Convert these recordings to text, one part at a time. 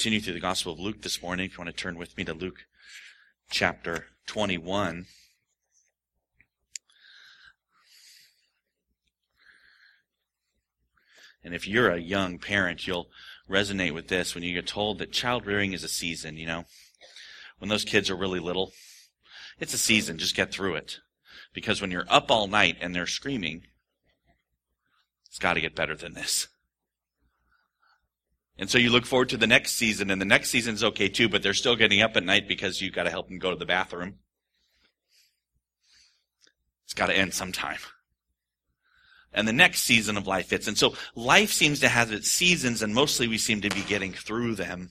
continue through the Gospel of Luke this morning. If you want to turn with me to Luke chapter 21. And if you're a young parent, you'll resonate with this when you get told that child rearing is a season, When those kids are really little, it's a season. Just get through it. Because when you're up all night and they're screaming, it's got to get better than this. And so you look forward to the next season, and the next season's okay too, but they're still getting up at night because you've got to help them go to the bathroom. It's got to end sometime. And the next season of life hits. And so life seems to have its seasons, and mostly we seem to be getting through them.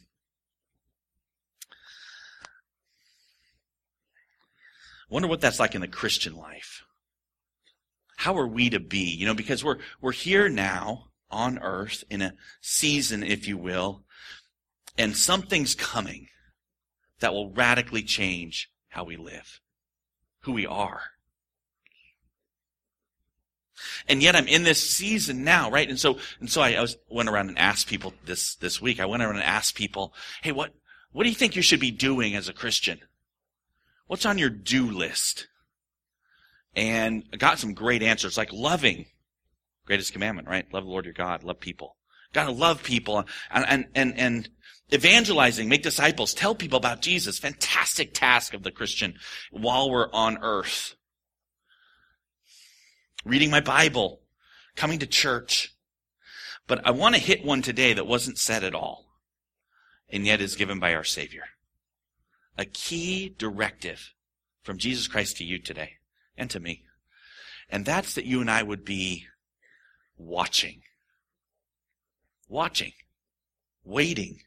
Wonder what that's like in the Christian life. How are we to be? Because we're here now on earth in a season, if you will, and something's coming that will radically change how we live, who we are. And yet I'm in this season now, right? And so I went around and asked people this week. I went around and asked people, hey, what do you think you should be doing as a Christian? What's on your do list? And I got some great answers, like loving. Greatest commandment, right? Love the Lord your God, love people. Gotta love people. And evangelizing, make disciples, tell people about Jesus. Fantastic task of the Christian while we're on earth. Reading my Bible, coming to church. But I want to hit one today that wasn't said at all, and yet is given by our Savior. A key directive from Jesus Christ to you today and to me. And that's that you and I would be watching, waiting.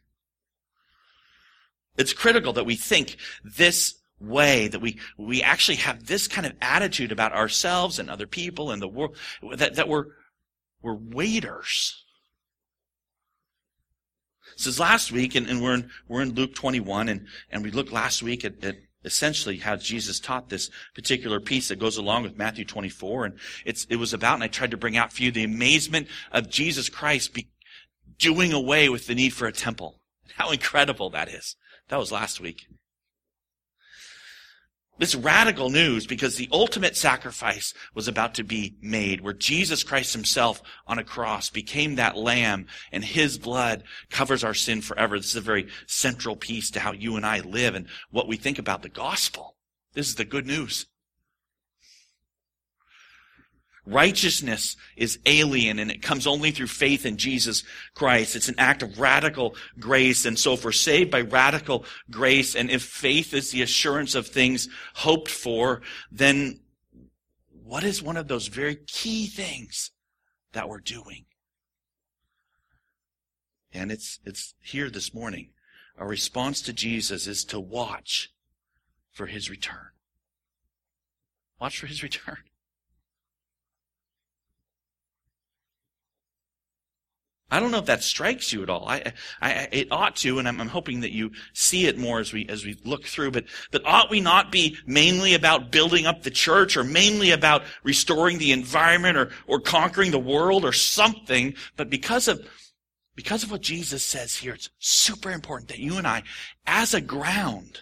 It's critical that we think this way, that we actually have this kind of attitude about ourselves and other people and the world, that we're waiters. This is last week, and we're in Luke 21, and we looked last week at essentially how Jesus taught this particular piece that goes along with Matthew 24, and it was about, and I tried to bring out for you the amazement of Jesus Christ doing away with the need for a temple. How incredible that is. That was last week. This radical news, because the ultimate sacrifice was about to be made, where Jesus Christ himself on a cross became that lamb, and his blood covers our sin forever. This is a very central piece to how you and I live and what we think about the gospel. This is the good news. Righteousness is alien, and it comes only through faith in Jesus Christ. It's an act of radical grace. And so if we're saved by radical grace, and if faith is the assurance of things hoped for, then what is one of those very key things that we're doing? And it's here this morning. Our response to Jesus is to watch for his return. Watch for his return. I don't know if that strikes you at all. It ought to, and I'm hoping that you see it more as we look through. But ought we not be mainly about building up the church, or mainly about restoring the environment, or conquering the world, or something? But because of what Jesus says here, it's super important that you and I, as a ground,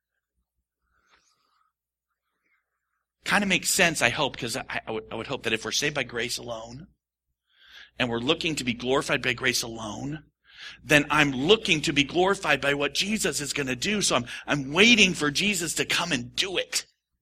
kind of makes sense, I hope, because I would hope that if we're saved by grace alone, and we're looking to be glorified by grace alone, then I'm looking to be glorified by what Jesus is going to do. So I'm waiting for Jesus to come and do it.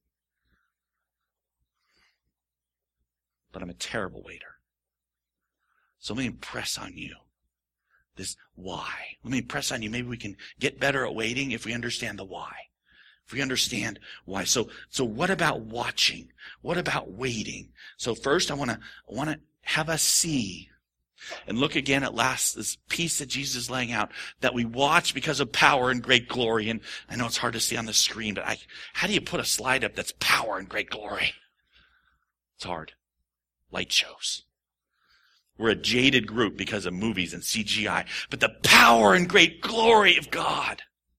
But I'm a terrible waiter. So let me impress on you this why. Let me impress on you. Maybe we can get better at waiting if we understand the why. If we understand why. So what about watching? What about waiting? So first I want to have us see and look again at this piece that Jesus is laying out, that we watch because of power and great glory. And I know it's hard to see on the screen, but how do you put a slide up that's power and great glory? It's hard. Light shows. We're a jaded group because of movies and CGI, but the power and great glory of God.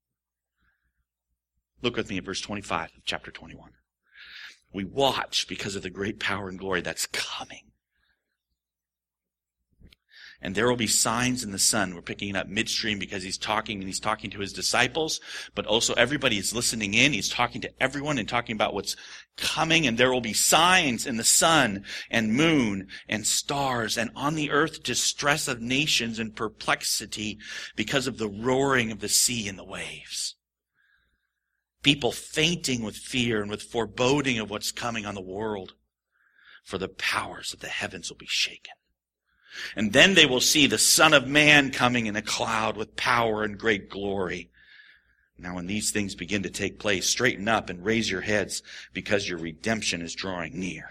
Look with me at verse 25 of chapter 21. We watch because of the great power and glory that's coming. And there will be signs in the sun. We're picking it up midstream because he's talking to his disciples, but also everybody is listening in. He's talking to everyone and talking about what's coming. And there will be signs in the sun and moon and stars, and on the earth distress of nations and perplexity because of the roaring of the sea and the waves. People fainting with fear and with foreboding of what's coming on the world, for the powers of the heavens will be shaken. And then they will see the Son of Man coming in a cloud with power and great glory. Now when these things begin to take place, straighten up and raise your heads, because your redemption is drawing near.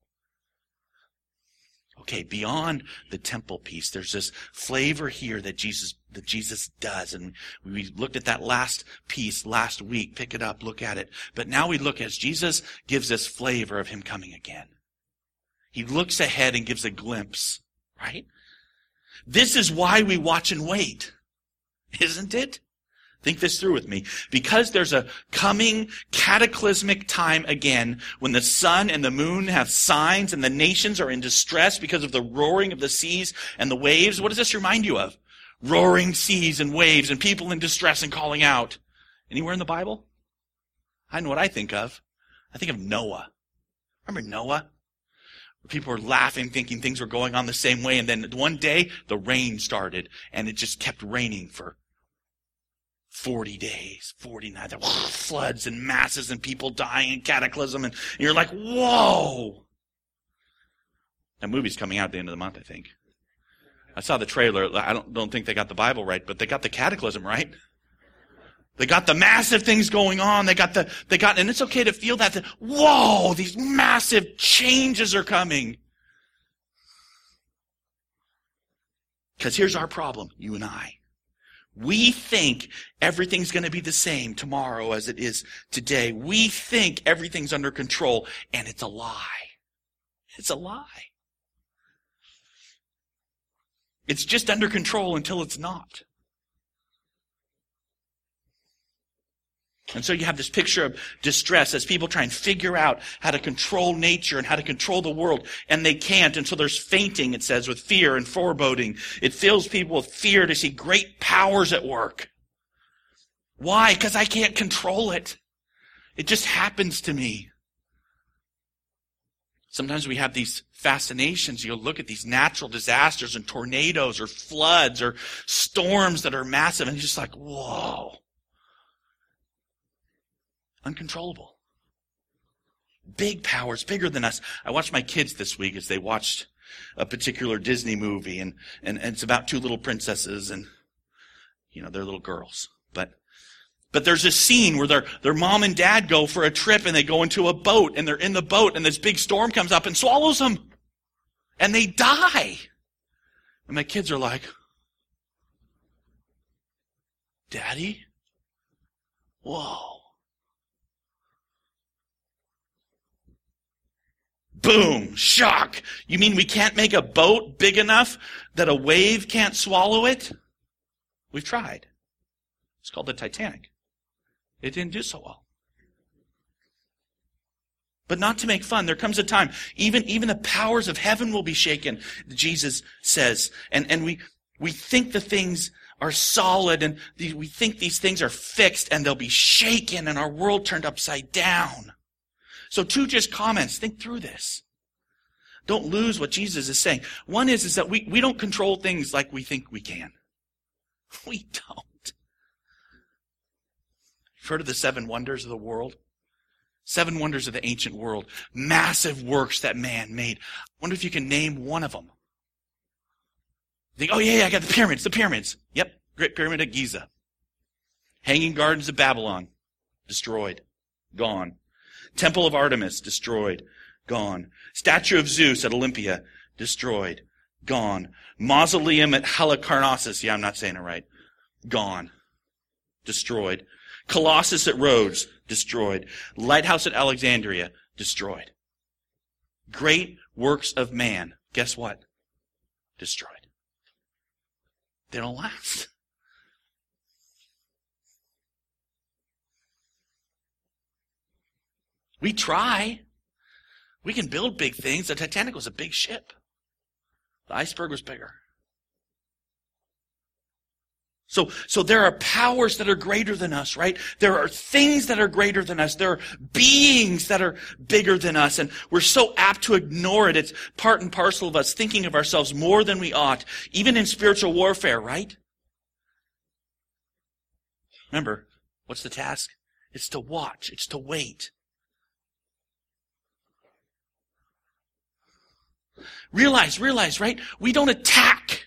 Okay, beyond the temple piece, there's this flavor here that Jesus does. And we looked at that last piece last week. Pick it up, look at it. But now we look as Jesus gives us flavor of him coming again. He looks ahead and gives a glimpse. Right? This is why we watch and wait, isn't it? Think this through with me. Because there's a coming cataclysmic time again when the sun and the moon have signs and the nations are in distress because of the roaring of the seas and the waves. What does this remind you of? Roaring seas and waves and people in distress and calling out. Anywhere in the Bible? I know what I think of. I think of Noah. Remember Noah? People were laughing, thinking things were going on the same way. And then one day, the rain started. And it just kept raining for 40 days, 49. There were floods and masses and people dying and cataclysm. And you're like, whoa! That movie's coming out at the end of the month, I think. I saw the trailer. I don't think they got the Bible right, but they got the cataclysm right. They got the massive things going on. And it's okay to feel that, whoa, these massive changes are coming. Because here's our problem, you and I. We think everything's going to be the same tomorrow as it is today. We think everything's under control, and it's a lie. It's a lie. It's just under control until it's not. And so you have this picture of distress as people try and figure out how to control nature and how to control the world, and they can't. And so there's fainting, it says, with fear and foreboding. It fills people with fear to see great powers at work. Why? Because I can't control it. It just happens to me. Sometimes we have these fascinations. You'll look at these natural disasters and tornadoes or floods or storms that are massive, and you're just like, whoa. Uncontrollable. Big powers, bigger than us. I watched my kids this week as they watched a particular Disney movie, and it's about two little princesses, and they're little girls. But there's a scene where their mom and dad go for a trip, and they go into a boat, and they're in the boat, and this big storm comes up and swallows them. And they die. And my kids are like, Daddy? Whoa. Boom! Shock! You mean we can't make a boat big enough that a wave can't swallow it? We've tried. It's called the Titanic. It didn't do so well. But not to make fun. There comes a time, even the powers of heaven will be shaken, Jesus says. And we think the things are solid, and we think these things are fixed, and they'll be shaken, and our world turned upside down. So two just comments. Think through this. Don't lose what Jesus is saying. One is that we don't control things like we think we can. We don't. You've heard of the 7 wonders of the world? 7 wonders of the ancient world. Massive works that man made. I wonder if you can name one of them. You think, oh yeah, I got the pyramids. Yep, Great Pyramid of Giza. Hanging Gardens of Babylon. Destroyed. Gone. Temple of Artemis, destroyed, gone. Statue of Zeus at Olympia, destroyed, gone. Mausoleum at Halicarnassus, I'm not saying it right, gone, destroyed. Colossus at Rhodes, destroyed. Lighthouse at Alexandria, destroyed. Great works of man, guess what? Destroyed. They don't last. We try. We can build big things. The Titanic was a big ship. The iceberg was bigger. So there are powers that are greater than us, right? There are things that are greater than us. There are beings that are bigger than us. And we're so apt to ignore it. It's part and parcel of us thinking of ourselves more than we ought, even in spiritual warfare, right? Remember, what's the task? It's to watch. It's to wait. Realize, right? We don't attack.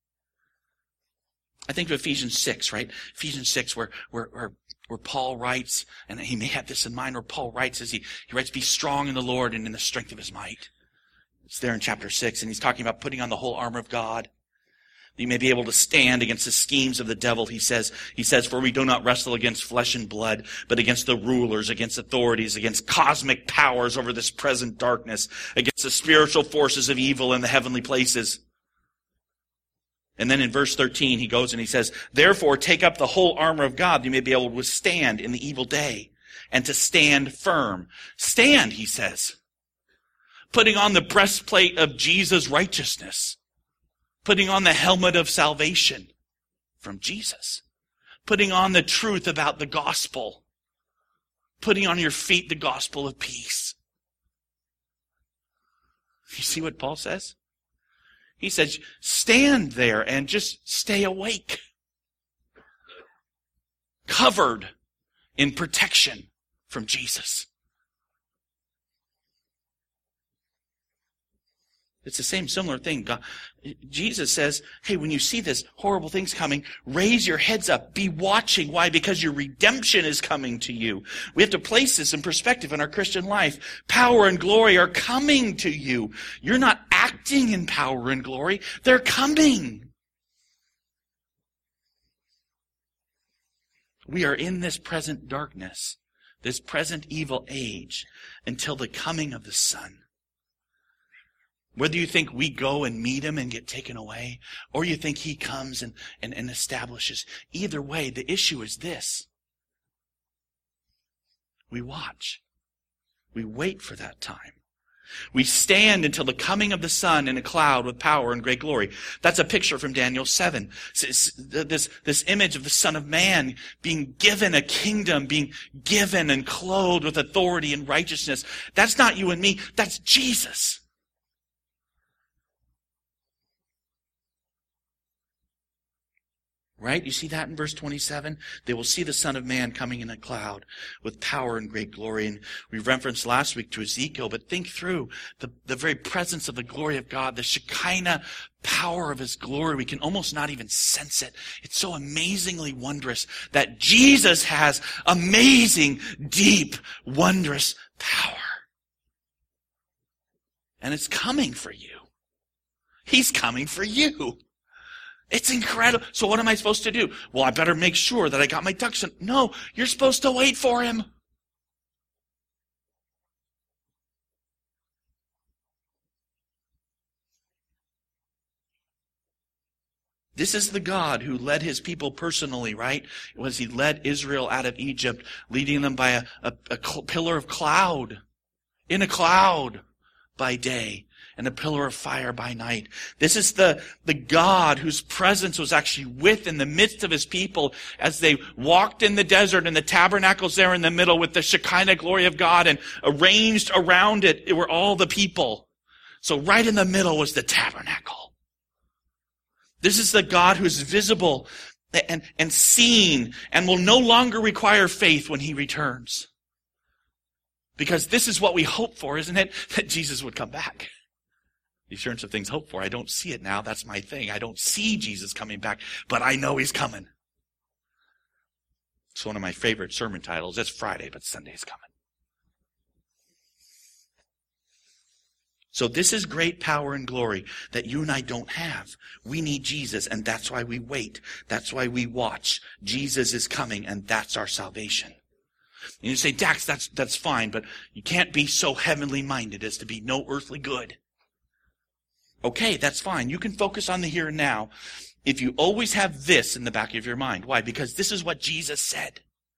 I think of Ephesians 6, right? Ephesians 6 where Paul writes, and he may have this in mind, where Paul writes as he writes, be strong in the Lord and in the strength of his might. It's there in chapter 6, and he's talking about putting on the whole armor of God. You may be able to stand against the schemes of the devil, he says, for we do not wrestle against flesh and blood, but against the rulers, against authorities, against cosmic powers over this present darkness, against the spiritual forces of evil in the heavenly places. And then in verse 13, he goes and he says, therefore take up the whole armor of God, that you may be able to withstand in the evil day, and to stand firm. Stand, he says. Putting on the breastplate of Jesus' righteousness. Putting on the helmet of salvation from Jesus. Putting on the truth about the gospel. Putting on your feet the gospel of peace. You see what Paul says? He says, stand there and just stay awake. Covered in protection from Jesus. It's the same similar thing. Jesus says, hey, when you see this horrible things coming, raise your heads up. Be watching. Why? Because your redemption is coming to you. We have to place this in perspective in our Christian life. Power and glory are coming to you. You're not acting in power and glory. They're coming. We are in this present darkness, this present evil age, until the coming of the Son. Whether you think we go and meet him and get taken away, or you think he comes and establishes, either way, the issue is this. We watch. We wait for that time. We stand until the coming of the Son in a cloud with power and great glory. That's a picture from Daniel 7. This image of the Son of Man being given a kingdom, being given and clothed with authority and righteousness. That's not you and me. That's Jesus. Right? You see that in verse 27? They will see the Son of Man coming in a cloud with power and great glory. And we referenced last week to Ezekiel, but think through the very presence of the glory of God, the Shekinah power of his glory. We can almost not even sense it. It's so amazingly wondrous that Jesus has amazing, deep, wondrous power. And it's coming for you. He's coming for you. It's incredible. So what am I supposed to do? Well, I better make sure that I got my ducks in. No, you're supposed to wait for him. This is the God who led his people personally, right? It was he led Israel out of Egypt, leading them by a pillar of cloud, in a cloud by day, and a pillar of fire by night. This is the God whose presence was actually in the midst of his people as they walked in the desert, and the tabernacle's there in the middle with the Shekinah glory of God, and arranged around it were all the people. So right in the middle was the tabernacle. This is the God who's visible and seen and will no longer require faith when he returns. Because this is what we hope for, isn't it? That Jesus would come back. The assurance of things hoped for. I don't see it now. That's my thing. I don't see Jesus coming back, but I know he's coming. It's one of my favorite sermon titles. It's Friday, but Sunday's coming. So this is great power and glory that you and I don't have. We need Jesus, and that's why we wait. That's why we watch. Jesus is coming, and that's our salvation. And you say, Dax, that's fine, but you can't be so heavenly minded as to be no earthly good. Okay, that's fine. You can focus on the here and now if you always have this in the back of your mind. Why? Because this is what Jesus said.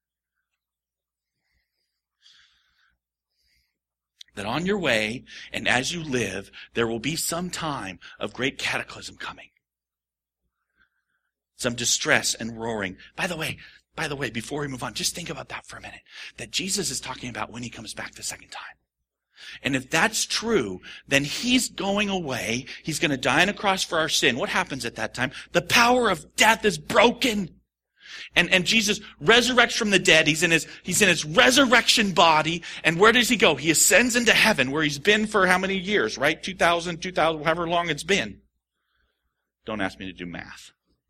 That on your way and as you live, there will be some time of great cataclysm coming. some distress and roaring. By the way, before we move on, just think about that for a minute. That Jesus is talking about when he comes back the second time. And if that's true, then he's going away. He's going to die on a cross for our sin. What happens at that time? The power of death is broken. And Jesus resurrects from the dead. He's in his resurrection body. And where does he go? He ascends into heaven, where he's been for how many years, right? 2,000, however long it's been. Don't ask me to do math.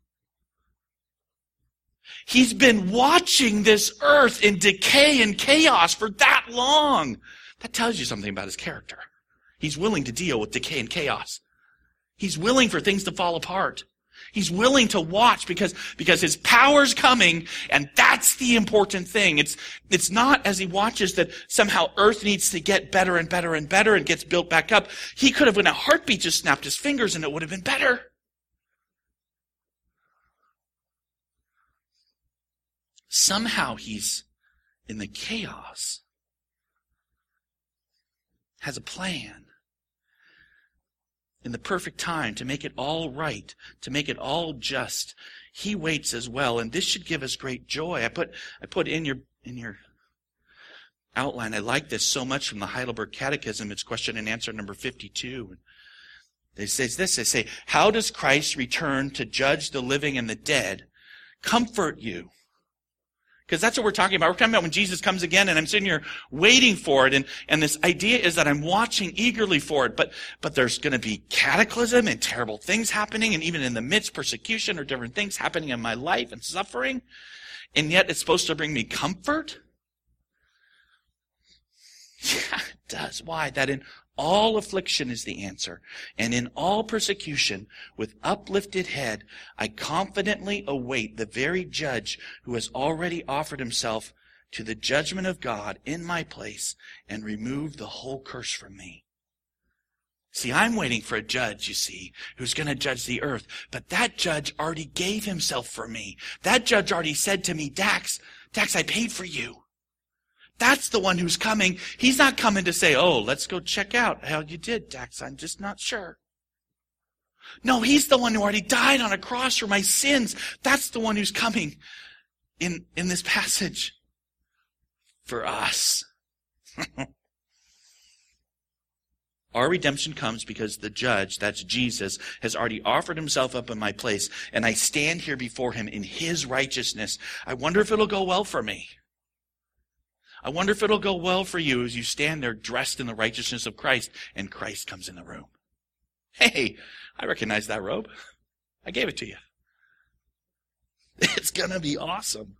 He's been watching this earth in decay and chaos for that long. That tells you something about his character. He's willing to deal with decay and chaos. He's willing for things to fall apart. He's willing to watch because his power's coming, and that's the important thing. It's not as he watches that somehow earth needs to get better and better and better and gets built back up. He could have in a heartbeat just snapped his fingers and it would have been better. Somehow he's in the chaos, has a plan in the perfect time to make it all right, to make it all just. He waits as well, and this should give us great joy. I put in your outline, I like this so much from the Heidelberg Catechism. It's question and answer number 52. They say, how does Christ return to judge the living and the dead comfort you? Because that's what we're talking about. We're talking about when Jesus comes again, and I'm sitting here waiting for it. And this idea is that I'm watching eagerly for it. But there's going to be cataclysm and terrible things happening, and even in the midst, persecution or different things happening in my life and suffering. And yet it's supposed to bring me comfort? Yeah, it does. Why? That in all affliction is the answer, and in all persecution, with uplifted head, I confidently await the very judge who has already offered himself to the judgment of God in my place and removed the whole curse from me. See, I'm waiting for a judge, you see, who's going to judge the earth, but that judge already gave himself for me. That judge already said to me, Dax, I paid for you. That's the one who's coming. He's not coming to say, oh, let's go check out how you did, Dax. I'm just not sure. No, he's the one who already died on a cross for my sins. That's the one who's coming in this passage for us. Our redemption comes because the judge, that's Jesus, has already offered himself up in my place, and I stand here before him in his righteousness. I wonder if it'll go well for me. I wonder if it'll go well for you as you stand there dressed in the righteousness of Christ and Christ comes in the room. Hey, I recognize that robe. I gave it to you. It's going to be awesome.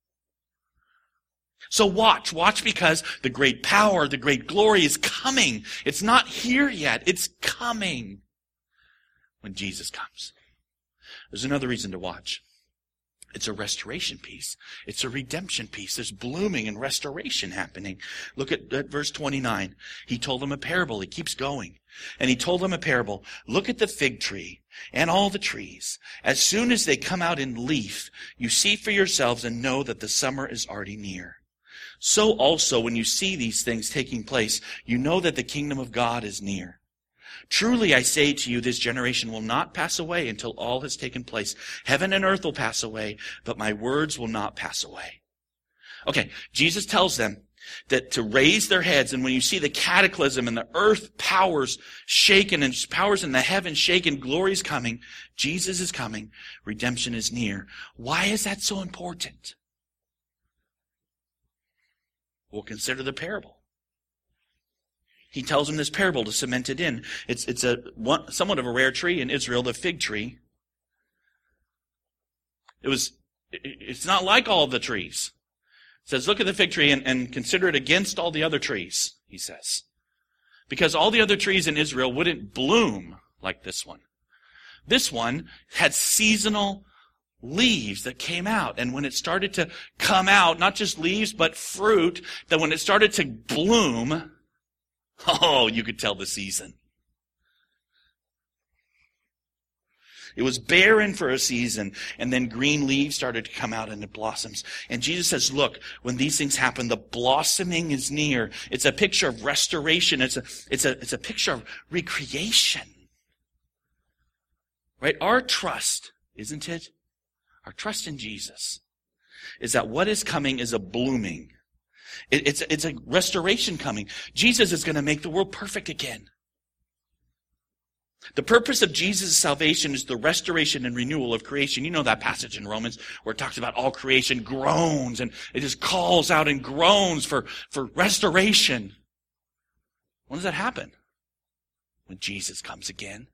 So watch because the great power, the great glory is coming. It's not here yet. It's coming when Jesus comes. There's another reason to watch. It's a restoration piece. It's a redemption piece. There's blooming and restoration happening. Look at verse 29. He told them a parable. He keeps going. And he told them a parable. Look at the fig tree and all the trees. As soon as they come out in leaf, you see for yourselves and know that the summer is already near. So also, when you see these things taking place, you know that the kingdom of God is near. Truly I say to you, this generation will not pass away until all has taken place. Heaven and earth will pass away, but my words will not pass away. Okay, Jesus tells them that to raise their heads, and when you see the cataclysm and the earth powers shaken and powers in the heavens shaken, glory is coming, Jesus is coming, redemption is near. Why is that so important? We'll consider the parable. He tells them this parable to cement it in. It's somewhat of a rare tree in Israel, the fig tree. It's not like all the trees. It says, look at the fig tree and consider it against all the other trees, he says. Because all the other trees in Israel wouldn't bloom like this one. This one had seasonal leaves that came out. And when it started to come out, not just leaves, but fruit, that when it started to bloom, oh, you could tell the season. It was barren for a season, and then green leaves started to come out and it blossoms. And Jesus says, look, when these things happen, the blossoming is near. It's a picture of restoration. It's a picture of recreation. Right? Our trust, isn't it? our trust in Jesus, is that what is coming is a blooming. It's a restoration coming. Jesus is going to make the world perfect again. The purpose of Jesus' salvation is the restoration and renewal of creation. You know that passage in Romans where it talks about all creation groans, and it just calls out and groans for restoration. When does that happen? When Jesus comes again.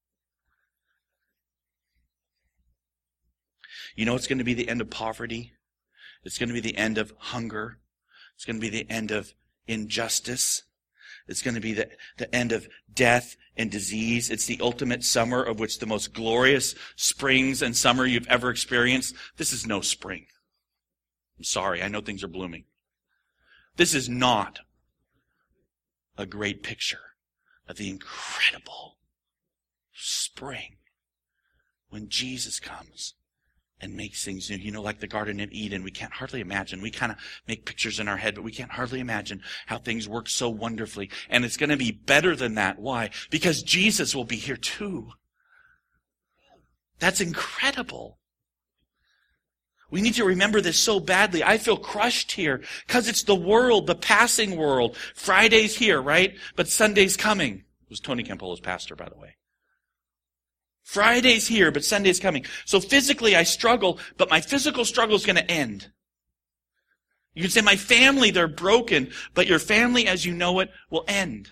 You know it's going to be the end of poverty. It's going to be the end of hunger. It's going to be the end of injustice. It's going to be the end of death and disease. It's the ultimate summer, of which the most glorious springs and summer you've ever experienced. This is no spring. I'm sorry, I know things are blooming. This is not a great picture of the incredible spring when Jesus comes and makes things new. You know, like the Garden of Eden, we can't hardly imagine. We kind of make pictures in our head, but we can't hardly imagine how things work so wonderfully. And it's going to be better than that. Why? Because Jesus will be here too. That's incredible. We need to remember this so badly. I feel crushed here because it's the world, the passing world. Friday's here, right? But Sunday's coming. It was Tony Campolo's pastor, by the way. Friday's here, but Sunday's coming. So physically I struggle, but my physical struggle is going to end. You can say, my family, they're broken, but your family as you know it will end.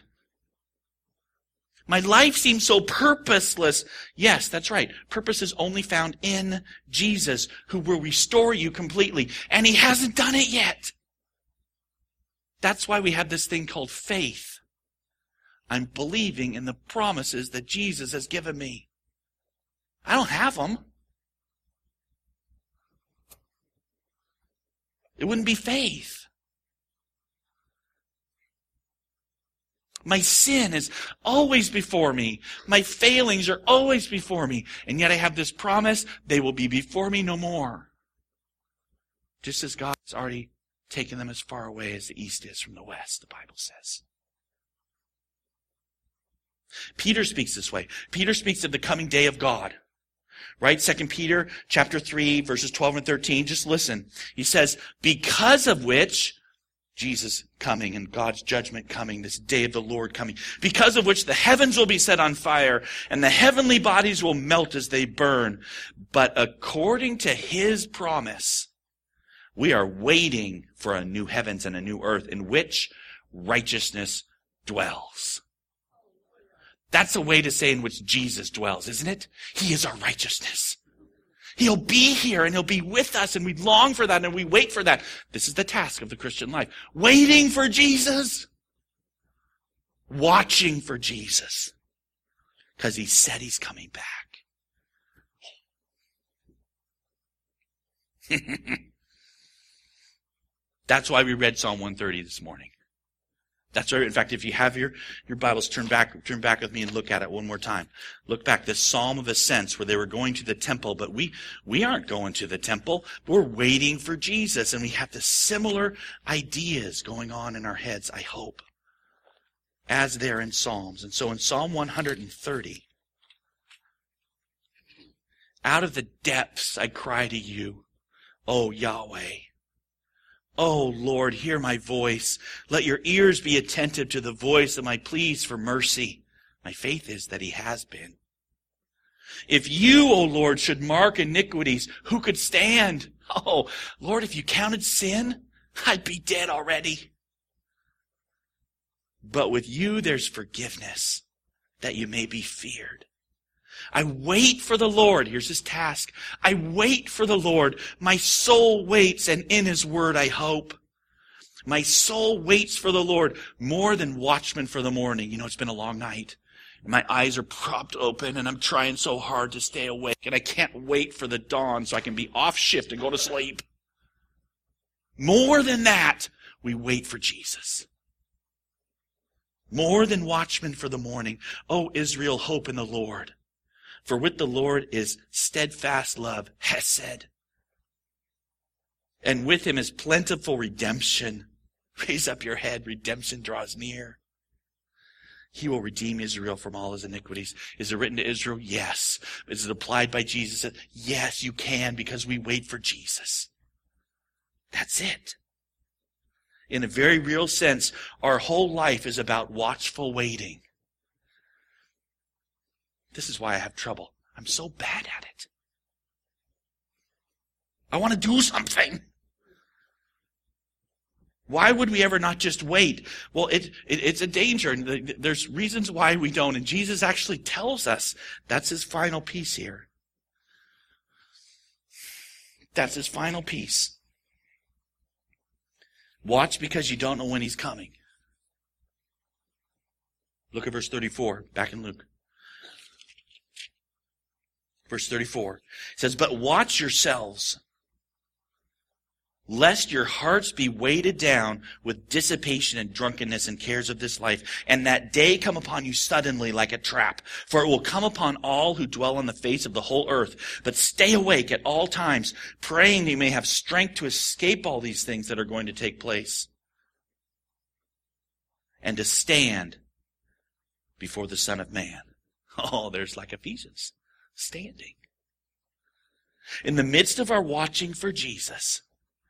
My life seems so purposeless. Yes, that's right. Purpose is only found in Jesus, who will restore you completely. And He hasn't done it yet. That's why we have this thing called faith. I'm believing in the promises that Jesus has given me. I don't have them. It wouldn't be faith. My sin is always before me. My failings are always before me. And yet I have this promise, they will be before me no more. Just as God has already taken them as far away as the east is from the west, the Bible says. Peter speaks this way. Peter speaks of the coming day of God. Right? 2 Peter chapter 3, verses 12 and 13. Just listen. He says, because of which, Jesus coming and God's judgment coming, this day of the Lord coming, because of which the heavens will be set on fire and the heavenly bodies will melt as they burn. But according to His promise, we are waiting for a new heavens and a new earth in which righteousness dwells. That's a way to say in which Jesus dwells, isn't it? He is our righteousness. He'll be here and He'll be with us, and we long for that and we wait for that. This is the task of the Christian life. Waiting for Jesus. Watching for Jesus. Because He said He's coming back. That's why we read Psalm 130 this morning. That's right. In fact, if you have your Bibles, turn back with me and look at it one more time. Look back, this Psalm of Ascents where they were going to the temple, but we aren't going to the temple. We're waiting for Jesus, and we have the similar ideas going on in our heads, I hope, as there in Psalms. And so in Psalm 130, out of the depths I cry to you, O Yahweh. Oh, Lord, hear my voice. Let your ears be attentive to the voice of my pleas for mercy. My faith is that He has been. If you, O Lord, should mark iniquities, who could stand? Oh, Lord, if you counted sin, I'd be dead already. But with you there's forgiveness, that you may be feared. I wait for the Lord. Here's His task. I wait for the Lord. My soul waits, and in His word I hope. My soul waits for the Lord more than watchmen for the morning. You know, it's been a long night. My eyes are propped open, and I'm trying so hard to stay awake, and I can't wait for the dawn so I can be off shift and go to sleep. More than that, we wait for Jesus. More than watchmen for the morning. O Israel, hope in the Lord. For with the Lord is steadfast love, hesed. And with Him is plentiful redemption. Raise up your head, redemption draws near. He will redeem Israel from all his iniquities. Is it written to Israel? Yes. Is it applied by Jesus? Yes, you can, because we wait for Jesus. That's it. In a very real sense, our whole life is about watchful waiting. This is why I have trouble. I'm so bad at it. I want to do something. Why would we ever not just wait? Well, it's a danger. And there's reasons why we don't. And Jesus actually tells us that's his final piece here. That's his final piece. Watch because you don't know when he's coming. Look at verse 34, back in Luke. Verse 34. It says, but watch yourselves, lest your hearts be weighted down with dissipation and drunkenness and cares of this life, and that day come upon you suddenly like a trap. For it will come upon all who dwell on the face of the whole earth. But stay awake at all times, praying that you may have strength to escape all these things that are going to take place, and to stand before the Son of Man. Oh, there's like Ephesians, standing. In the midst of our watching for Jesus,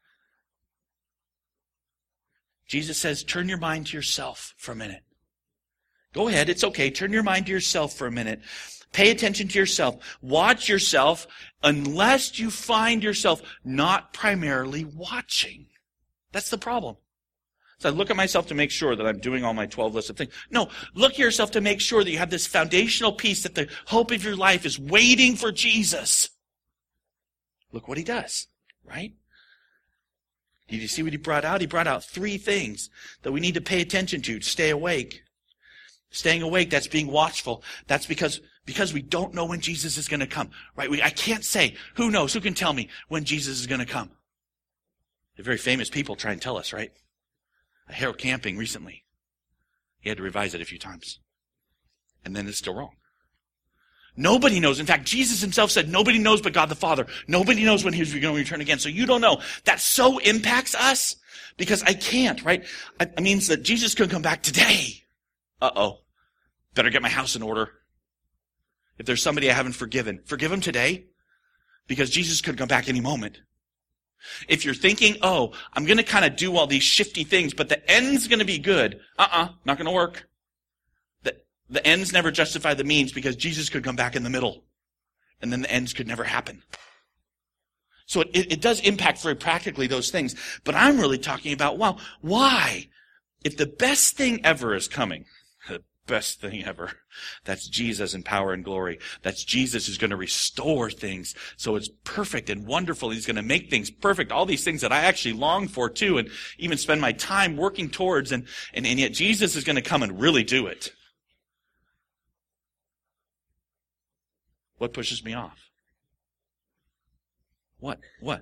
Jesus says, turn your mind to yourself for a minute. Go ahead, it's okay. Turn your mind to yourself for a minute. Pay attention to yourself. Watch yourself unless you find yourself not primarily watching. That's the problem. So I look at myself to make sure that I'm doing all my 12 lists of things. No, look at yourself to make sure that you have this foundational piece, that the hope of your life is waiting for Jesus. Look what he does, right? Did you see what he brought out? He brought out 3 things that we need to pay attention to stay awake. Staying awake, that's being watchful. That's because we don't know when Jesus is going to come, right? I can't say, who knows, who can tell me when Jesus is going to come? The very famous people try and tell us, right? Harold Camping recently, he had to revise it a few times. And then it's still wrong. Nobody knows. In fact, Jesus himself said, nobody knows but God the Father. Nobody knows when he's going to return again. So you don't know. That so impacts us because I can't, right? It means that Jesus could come back today. Uh-oh. Better get my house in order. If there's somebody I haven't forgiven, forgive him today because Jesus could come back any moment. If you're thinking, oh, I'm going to kind of do all these shifty things, but the end's going to be good. Not going to work. The ends never justify the means because Jesus could come back in the middle. And then the ends could never happen. So it does impact very practically those things. But I'm really talking about, wow, why? If the best thing ever is coming, the best thing ever, that's Jesus in power and glory. That's Jesus who's going to restore things so it's perfect and wonderful. He's going to make things perfect. All these things that I actually long for too and even spend my time working towards. And yet Jesus is going to come and really do it. What pushes me off? What?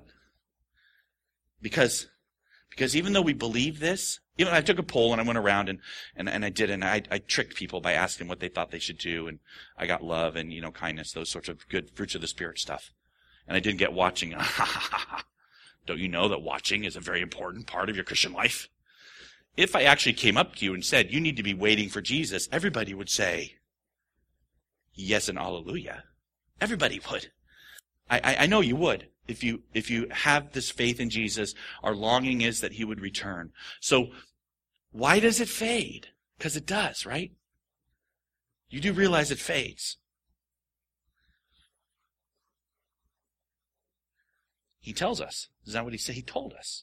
Because even though we believe this, I took a poll and I went around and I tricked people by asking what they thought they should do, and I got love and, kindness, those sorts of good fruits of the Spirit stuff. And I didn't get watching. Don't you know that watching is a very important part of your Christian life? If I actually came up to you and said, you need to be waiting for Jesus, everybody would say, yes and hallelujah. Everybody would. I know you would. If you have this faith in Jesus, our longing is that he would return. So why does it fade? Because it does, right? You do realize it fades. He tells us. Is that what he said? He told us.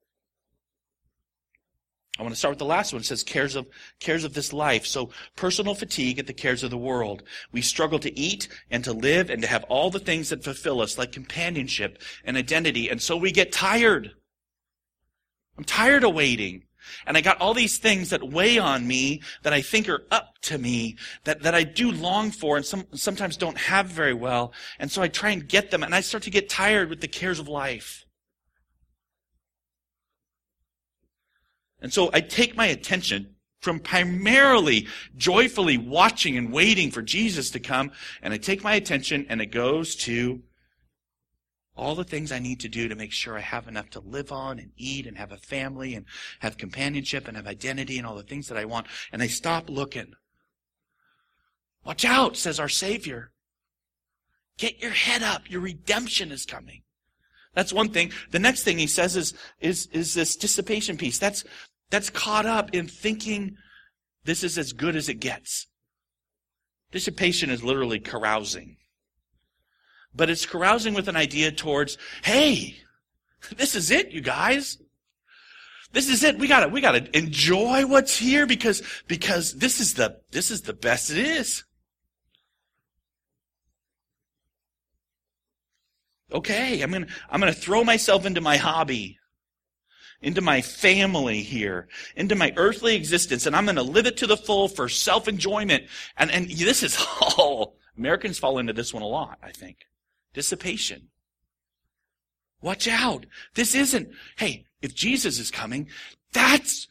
I want to start with the last one. It says cares of this life. So personal fatigue at the cares of the world. We struggle to eat and to live and to have all the things that fulfill us, like companionship and identity. And so we get tired. I'm tired of waiting. And I got all these things that weigh on me, that I think are up to me, that I do long for and sometimes don't have very well. And so I try and get them, and I start to get tired with the cares of life. And so I take my attention from primarily joyfully watching and waiting for Jesus to come, and I take my attention and it goes to all the things I need to do to make sure I have enough to live on and eat and have a family and have companionship and have identity and all the things that I want. And I stop looking Watch out, says our Savior. Get your head up. Your redemption is coming. That's one thing. The next thing he says is this dissipation piece. That's caught up in thinking this is as good as it gets. Dissipation is literally carousing. But it's carousing with an idea towards, hey, this is it, you guys. This is it. We gotta enjoy what's here because this is the best it is. Okay, I'm gonna throw myself into my hobby, into my family here, into my earthly existence, and I'm gonna live it to the full for self-enjoyment. And this is all Americans fall into this one a lot, I think. Dissipation. Watch out. This isn't, hey, if Jesus is coming, that's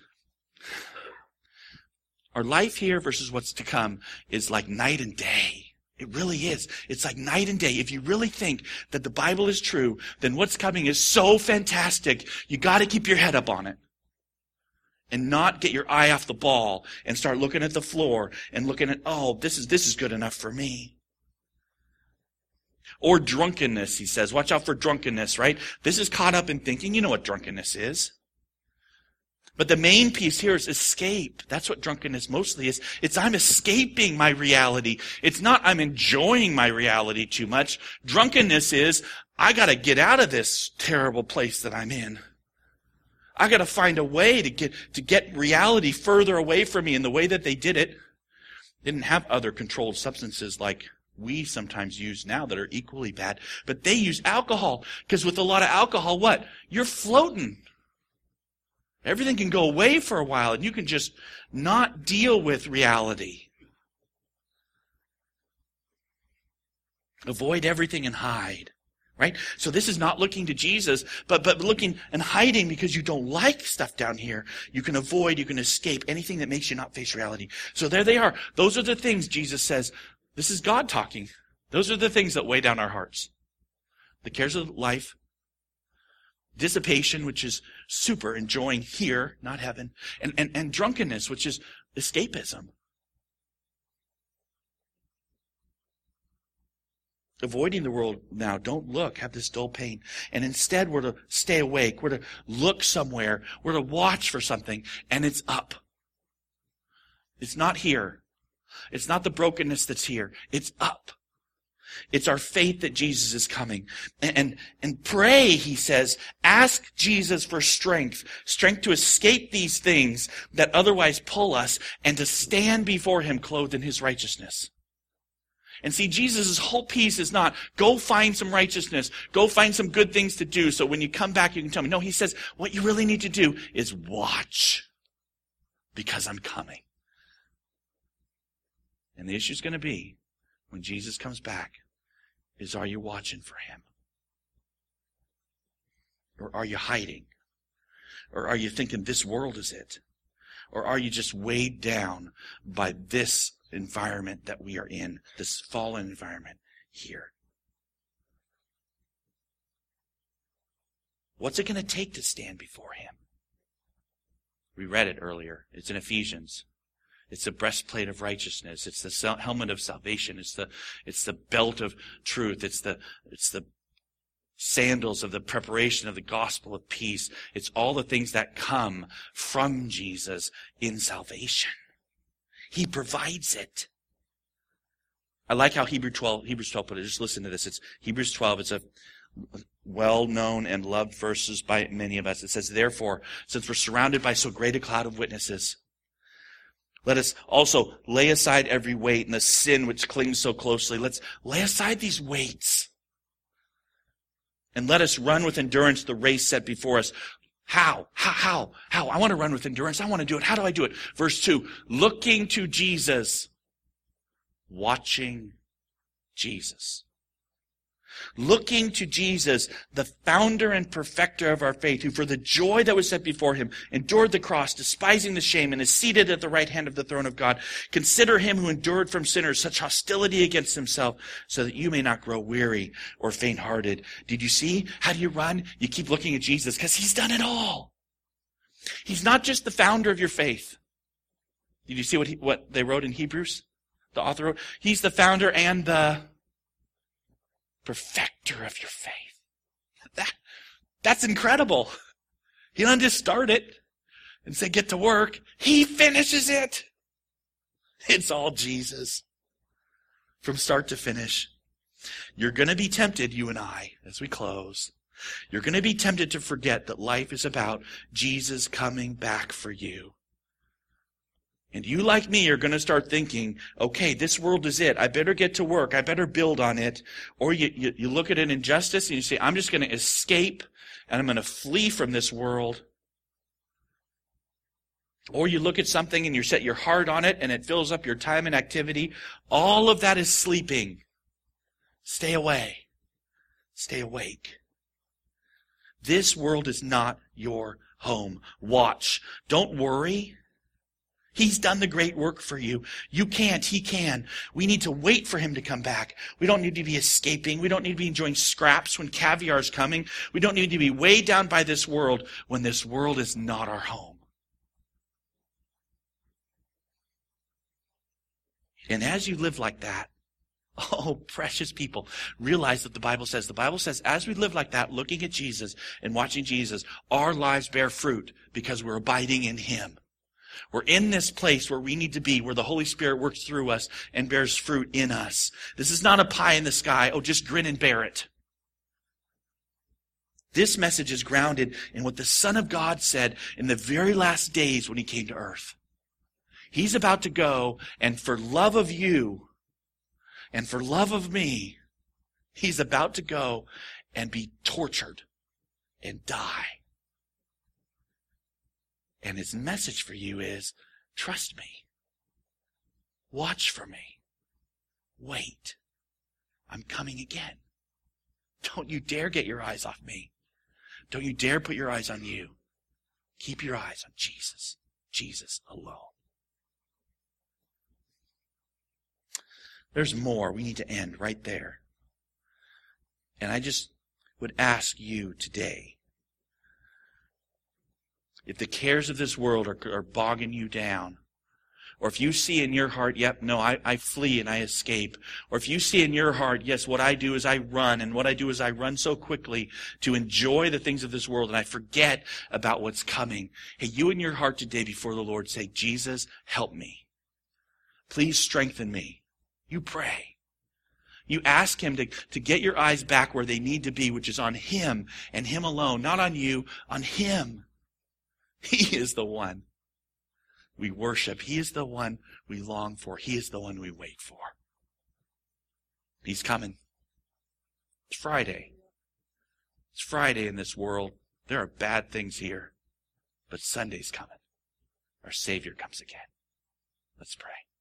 our life here versus what's to come is like night and day. It really is. It's like night and day. If you really think that the Bible is true, then what's coming is so fantastic, you got to keep your head up on it. And not get your eye off the ball and start looking at the floor and looking at, oh, this is good enough for me. Or drunkenness, he says. Watch out for drunkenness, right? This is caught up in thinking. You know what drunkenness is. But the main piece here is escape. That's what drunkenness mostly is. It's I'm escaping my reality. It's not I'm enjoying my reality too much. Drunkenness is I got to get out of this terrible place that I'm in. I got to find a way to get reality further away from me. And the way that they did it, didn't have other controlled substances like we sometimes use now that are equally bad. But they use alcohol. Because with a lot of alcohol, what? You're floating. Everything can go away for a while and you can just not deal with reality. Avoid everything and hide. Right? So this is not looking to Jesus, but looking and hiding because you don't like stuff down here. You can avoid, you can escape anything that makes you not face reality. So there they are. Those are the things Jesus says. This is God talking. Those are the things that weigh down our hearts. The cares of life. Dissipation, which is super enjoying here, not heaven. And drunkenness, which is escapism. Avoiding the world now. Don't look, have this dull pain. And instead we're to stay awake. We're to look somewhere. We're to watch for something. And it's up. It's not here. It's not the brokenness that's here. It's up. It's our faith that Jesus is coming. And pray, he says, ask Jesus for strength to escape these things that otherwise pull us and to stand before him clothed in his righteousness. And see, Jesus' whole piece is not, go find some righteousness, go find some good things to do so when you come back you can tell me. No, he says, what you really need to do is watch because I'm coming. And the issue's going to be, when Jesus comes back, is are you watching for him? Or are you hiding? Or are you thinking this world is it? Or are you just weighed down by this environment that we are in, this fallen environment here? What's it going to take to stand before him? We read it earlier. It's in Ephesians. It's the breastplate of righteousness. It's the helmet of salvation. It's the belt of truth. It's the sandals of the preparation of the gospel of peace. It's all the things that come from Jesus in salvation. He provides it. I like how Hebrews 12 put it. Just listen to this. It's Hebrews 12. It's a well-known and loved verses by many of us. It says, therefore, since we're surrounded by so great a cloud of witnesses, let us also lay aside every weight and the sin which clings so closely. Let's lay aside these weights. And let us run with endurance the race set before us. How? I want to run with endurance. I want to do it. How do I do it? Verse 2, looking to Jesus, watching Jesus. Looking to Jesus, the founder and perfecter of our faith, who for the joy that was set before him endured the cross, despising the shame, and is seated at the right hand of the throne of God. Consider him who endured from sinners such hostility against himself, so that you may not grow weary or faint-hearted. Did you see? How do you run? You keep looking at Jesus, because he's done it all. He's not just the founder of your faith. Did you see what they wrote in Hebrews? The author, he's the founder and the perfecter of your faith. That's incredible. He doesn't just start it and say, get to work. He finishes it. It's all Jesus. From start to finish. You're going to be tempted, you and I, as we close. You're going to be tempted to forget that life is about Jesus coming back for you. And you, like me, are going to start thinking, okay, this world is it. I better get to work. I better build on it. Or you look at an injustice and you say, I'm just going to escape and I'm going to flee from this world. Or you look at something and you set your heart on it and it fills up your time and activity. All of that is sleeping. Stay away. Stay awake. This world is not your home. Watch. Don't worry. He's done the great work for you. You can't. He can. We need to wait for him to come back. We don't need to be escaping. We don't need to be enjoying scraps when caviar is coming. We don't need to be weighed down by this world when this world is not our home. And as you live like that, oh, precious people, realize that the Bible says, as we live like that, looking at Jesus and watching Jesus, our lives bear fruit because we're abiding in him. We're in this place where we need to be, where the Holy Spirit works through us and bears fruit in us. This is not a pie in the sky. Oh, just grin and bear it. This message is grounded in what the Son of God said in the very last days when he came to earth. He's about to go, and for love of you and for love of me, he's about to go and be tortured and die. And his message for you is, trust me. Watch for me. Wait. I'm coming again. Don't you dare get your eyes off me. Don't you dare put your eyes on you. Keep your eyes on Jesus. Jesus alone. There's more. We need to end right there. And I just would ask you today, if the cares of this world are bogging you down, or if you see in your heart, yep, no, I flee and I escape, or if you see in your heart, yes, what I do is I run, and what I do is I run so quickly to enjoy the things of this world, and I forget about what's coming. Hey, you in your heart today before the Lord say, Jesus, help me. Please strengthen me. You pray. You ask him to get your eyes back where they need to be, which is on him and him alone, not on you, on him. He is the one we worship. He is the one we long for. He is the one we wait for. He's coming. It's Friday. It's Friday in this world. There are bad things here. But Sunday's coming. Our Savior comes again. Let's pray.